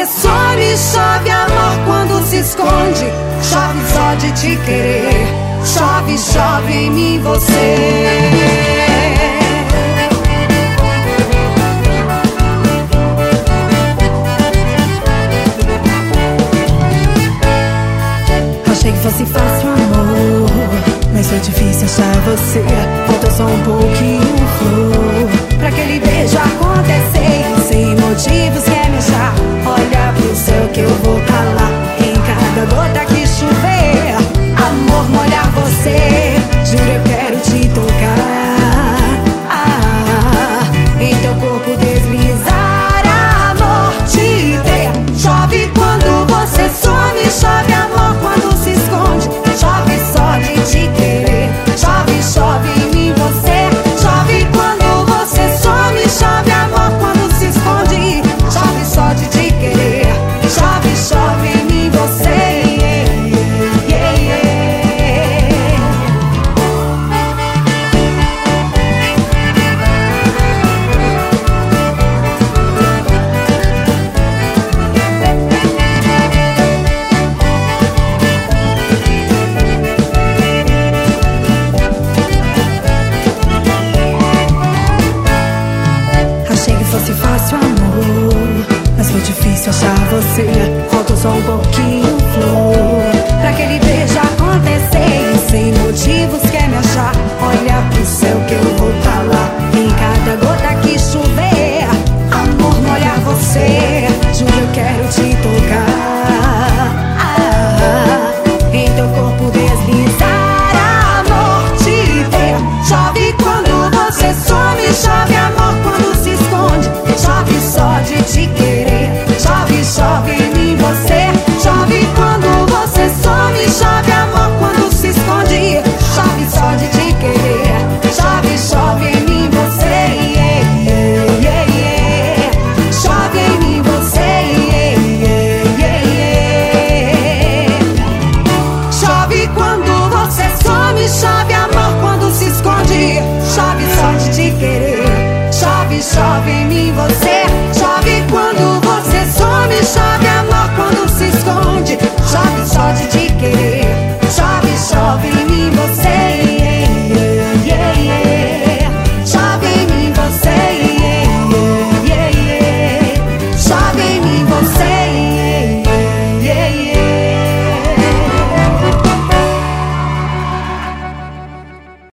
você some, chove amor quando se esconde. Chove só de te querer. Chove, chove em mim você. Achei que fosse fácil, amor, mas foi difícil achar você. Faltou só um pouquinho flor pra aquele beijo acontecer. Sem motivos quer me achar. Olha pro céu que eu vou calar em cada gota que chover. Amor, molhar você, juro eu quero te tocar. Em teu corpo deslizar, amor, te ter. Chove quando você some, chove amor quando se esconde. Chove só de te querer. Chove, chove em mim você. Chove quando você some, chove amor quando se esconde. Chove só de te querer. Chove, chove em mim você. Achei que fosse fácil, amor, mas foi difícil achar você. Faltou só um pouquinho flor pra aquele beijo acontecer. E sem motivos quer me achar. Olha pro céu que eu vou calar em cada gota que chover. Amor, molhar você, juro eu quero te tocar. Em teu corpo deslizar, amor, te ter. Chove quando você some, chove amor quando se esconde. Chove só de te querer. Chove, chove em mim você. Chove quando você some, chove amor quando se esconde. Chove só de te querer. Chove, chove em mim você. Chove em mim você. Chove quando você some, chove amor quando se esconde. Chove só de te querer. Chove, chove em mim você. Chove quando você some, chove amor quando se esconde. Chove só de te querer. Chove, chove em mim você.